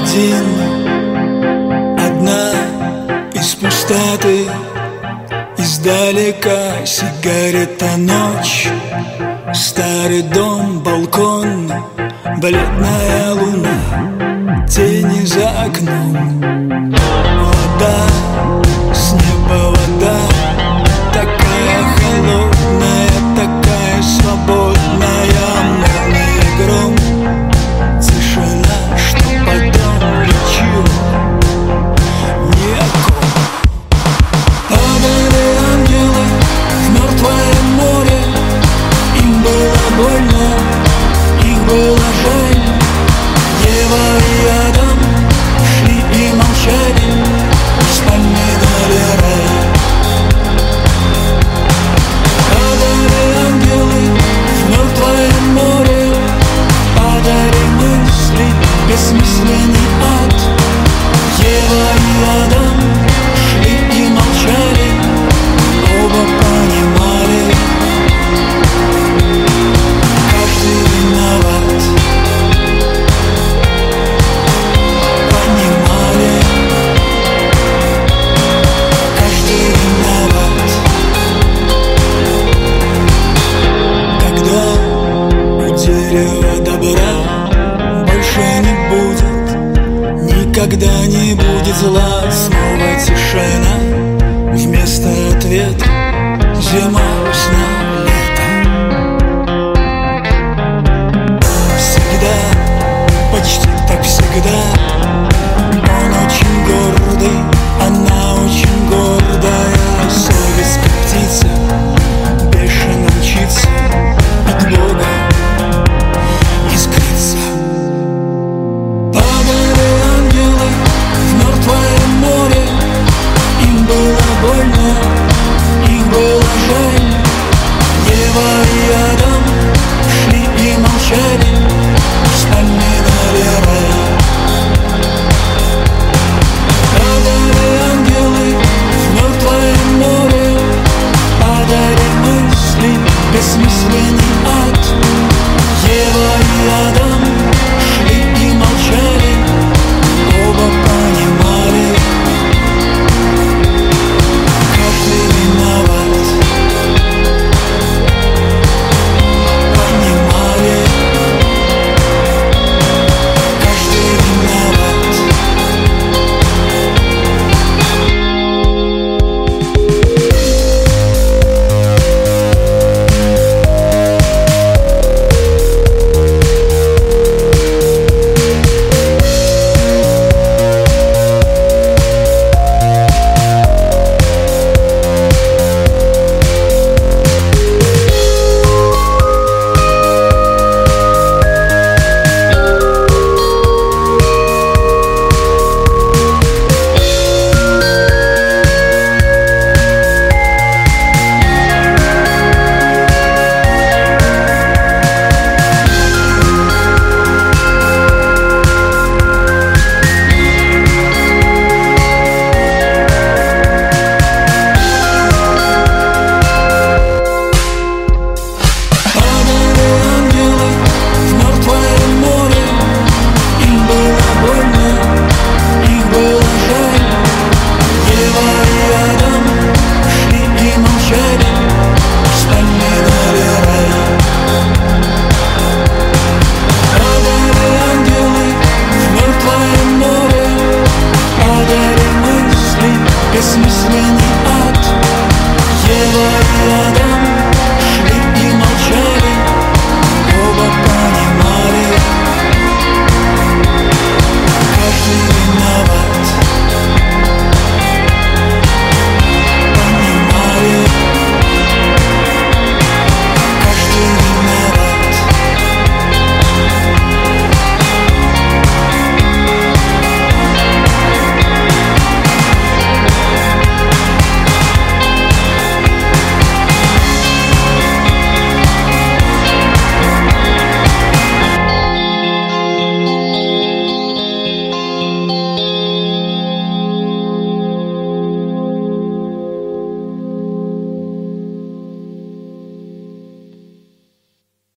один, одна из пустоты. Издалека сигарета, ночь, старый дом, балкон, бледная луна, тени за окном. Вода, с неба вода, такая холодная, такая свободная. Молния, гром, тишина, что потом ничего, ни о ком. Падали ангелы в мертвое море, им было больно, их было жаль. Ева и Адам шли и молчали, вспоминали рай. Падали ангелы в мертвое море, падали мысли, бессмысленный ад. Ева и Адам шли и молчали, оба понимали, каждый виноват. Понимали, каждый виноват. Когда у дерева добра больше не будет, никогда не